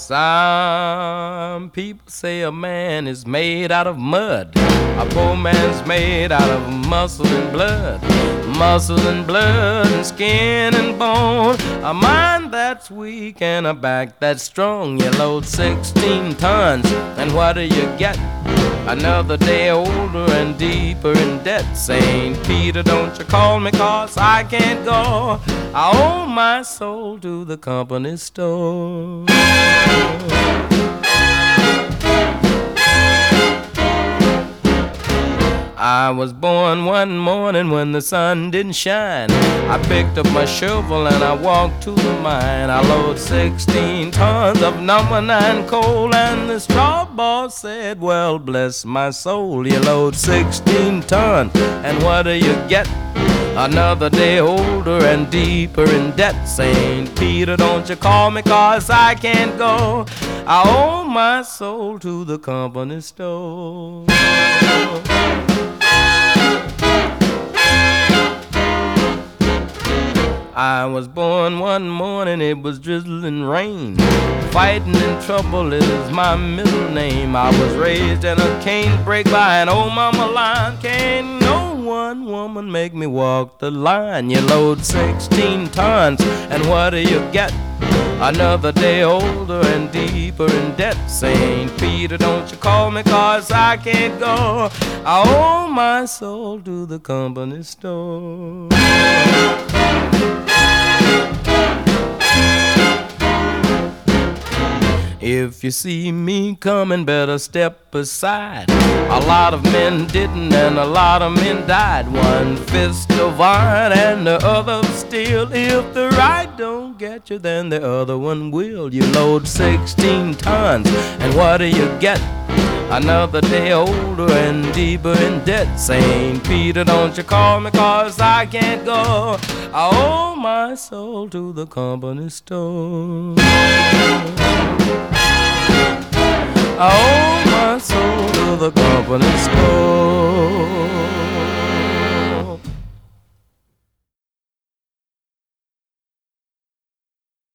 Some people say a man is made out of mud. A poor man's made out of muscle and blood. Muscle and blood and skin and bone. A mind that's weak and a back that's strong. You load 16 tons, and what do you get? Another day older and deeper in debt. St. Peter, don't you call me, 'cause I can't go. I owe my soul to the company store. I was born one morning when the sun didn't shine. I picked up my shovel and I walked to the mine. I load 16 tons of number 9 coal, and the straw boss said, well, bless my soul, you load 16 tons, and what do you get? Another day older and deeper in debt. St. Peter, don't you call me, 'cause I can't go. I owe my soul to the company store. I was born one morning, it was drizzling rain. Fighting in trouble is my middle name. I was raised in a cane break by an old mama line. Can't no one woman make me walk the line. You load 16 tons, and what do you get? Another day older and deeper in debt. St. Peter, don't you call me, 'cause I can't go. I owe my soul to the company store. If you see me coming, better step aside. A lot of men didn't and a lot of men died. One fist of iron and the other of steel. If the right don't get you, then the other one will. You load 16 tons, and what do you get? Another day older and deeper in debt. St. Peter, don't you call me, 'cause I can't go. I owe my soul to the company store. I owe my soul to the company store.